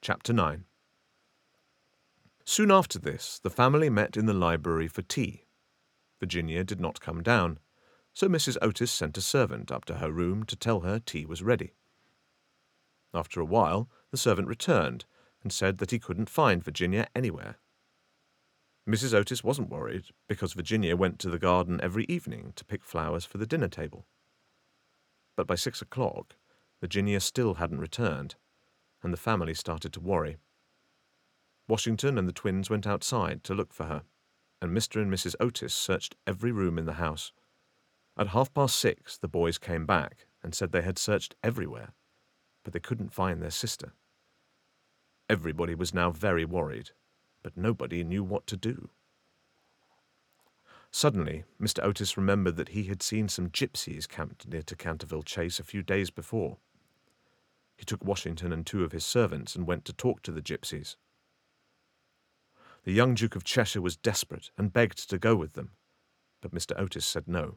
Chapter 9. Soon after this, the family met in the library for tea. Virginia did not come down, so Mrs. Otis sent a servant up to her room to tell her tea was ready. After a while, the servant returned and said that he couldn't find Virginia anywhere. Mrs. Otis wasn't worried because Virginia went to the garden every evening to pick flowers for the dinner table. But by 6 o'clock, Virginia still hadn't returned, and the family started to worry. Washington and the twins went outside to look for her, and Mr. and Mrs. Otis searched every room in the house. At 6:30, the boys came back and said they had searched everywhere, but they couldn't find their sister. Everybody was now very worried, but nobody knew what to do. Suddenly, Mr. Otis remembered that he had seen some gypsies camped near to Canterville Chase a few days before. He took Washington and 2 of his servants and went to talk to the gypsies. The young Duke of Cheshire was desperate and begged to go with them, but Mr. Otis said no.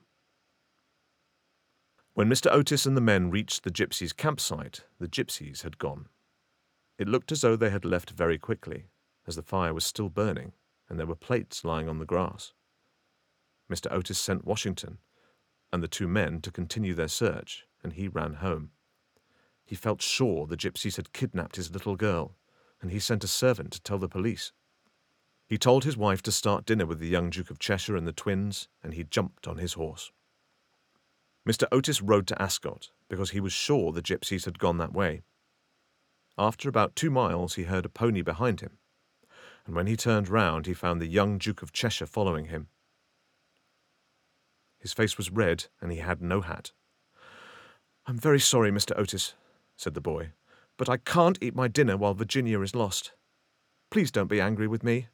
When Mr. Otis and the men reached the gypsies' campsite, the gypsies had gone. It looked as though they had left very quickly, as the fire was still burning and there were plates lying on the grass. Mr. Otis sent Washington and the 2 men to continue their search, and he ran home. He felt sure the gypsies had kidnapped his little girl, and he sent a servant to tell the police. He told his wife to start dinner with the young Duke of Cheshire and the twins, and he jumped on his horse. Mr. Otis rode to Ascot because he was sure the gypsies had gone that way. After about 2 miles, he heard a pony behind him, and when he turned round, he found the young Duke of Cheshire following him. His face was red, and he had no hat. "I'm very sorry, Mr. Otis," said the boy, "but I can't eat my dinner while Virginia is lost. Please don't be angry with me.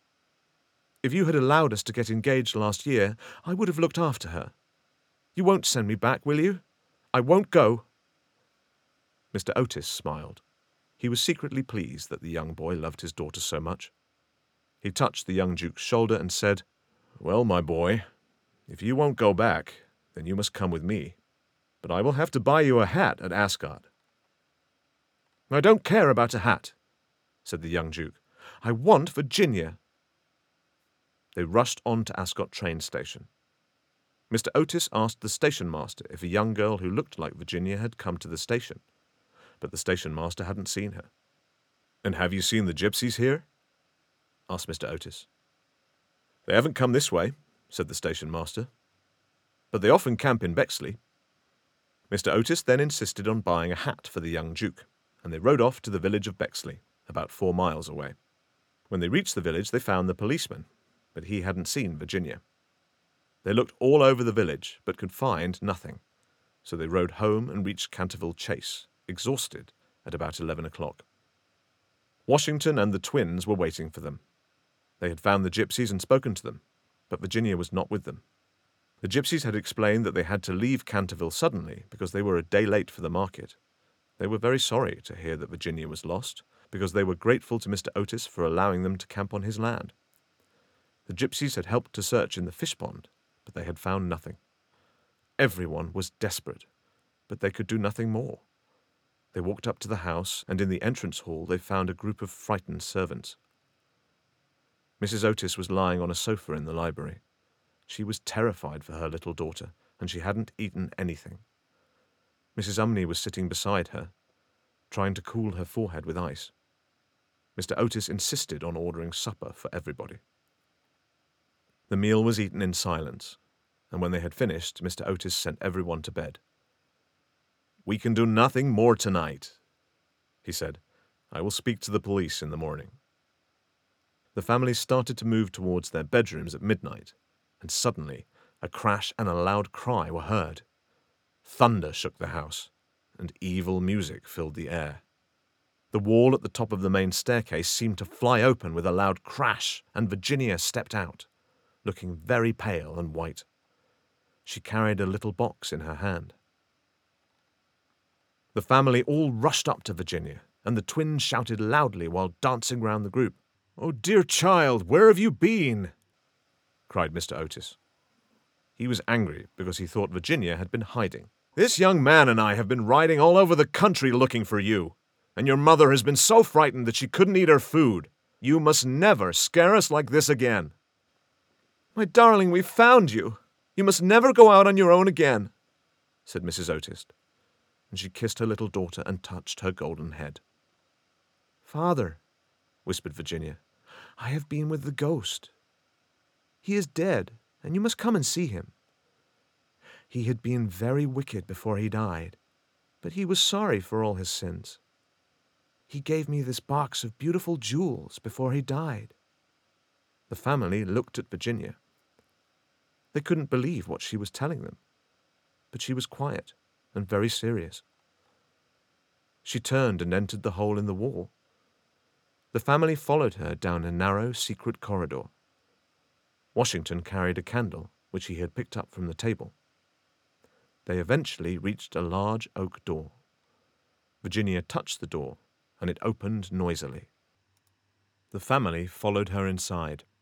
If you had allowed us to get engaged last year, I would have looked after her. You won't send me back, will you? I won't go." Mr. Otis smiled. He was secretly pleased that the young boy loved his daughter so much. He touched the young Duke's shoulder and said, "Well, my boy, if you won't go back, then you must come with me. But I will have to buy you a hat at Ascot." "I don't care about a hat," said the young Duke. "I want Virginia." They rushed on to Ascot train station. Mr. Otis asked the station master if a young girl who looked like Virginia had come to the station, but the station master hadn't seen her. "And have you seen the gypsies here?" asked Mr. Otis. "They haven't come this way," said the station master, "but they often camp in Bexley." Mr. Otis then insisted on buying a hat for the young Duke, and they rode off to the village of Bexley, about 4 miles away. When they reached the village, they found the policeman, but he hadn't seen Virginia. They looked all over the village, but could find nothing, so they rode home and reached Canterville Chase, exhausted, at about 11 o'clock. Washington and the twins were waiting for them. They had found the gypsies and spoken to them, but Virginia was not with them. The gypsies had explained that they had to leave Canterville suddenly because they were a day late for the market. They were very sorry to hear that Virginia was lost, because they were grateful to Mr. Otis for allowing them to camp on his land. The gypsies had helped to search in the fish pond, but they had found nothing. Everyone was desperate, but they could do nothing more. They walked up to the house, and in the entrance hall they found a group of frightened servants. Mrs. Otis was lying on a sofa in the library. She was terrified for her little daughter, and she hadn't eaten anything. Mrs. Umney was sitting beside her, trying to cool her forehead with ice. Mr. Otis insisted on ordering supper for everybody. The meal was eaten in silence, and when they had finished, Mr. Otis sent everyone to bed. "We can do nothing more tonight," he said. "I will speak to the police in the morning." The family started to move towards their bedrooms at midnight, and suddenly a crash and a loud cry were heard. Thunder shook the house, and evil music filled the air. The wall at the top of the main staircase seemed to fly open with a loud crash, and Virginia stepped out, looking very pale and white. She carried a little box in her hand. The family all rushed up to Virginia, and the twins shouted loudly while dancing round the group. "Oh, dear child, where have you been?" cried Mr. Otis. He was angry because he thought Virginia had been hiding. "This young man and I have been riding all over the country looking for you. and your mother has been so frightened that she couldn't eat her food. You must never scare us like this again." "My darling, we've found you. You must never go out on your own again," said Mrs. Otis, and she kissed her little daughter and touched her golden head. "Father," whispered Virginia, "I have been with the ghost. He is dead, and you must come and see him. He had been very wicked before he died, but he was sorry for all his sins. He gave me this box of beautiful jewels before he died." The family looked at Virginia. They couldn't believe what she was telling them, but she was quiet and very serious. She turned and entered the hole in the wall. The family followed her down a narrow, secret corridor. Washington carried a candle, which he had picked up from the table. They eventually reached a large oak door. Virginia touched the door, and it opened noisily. The family followed her inside.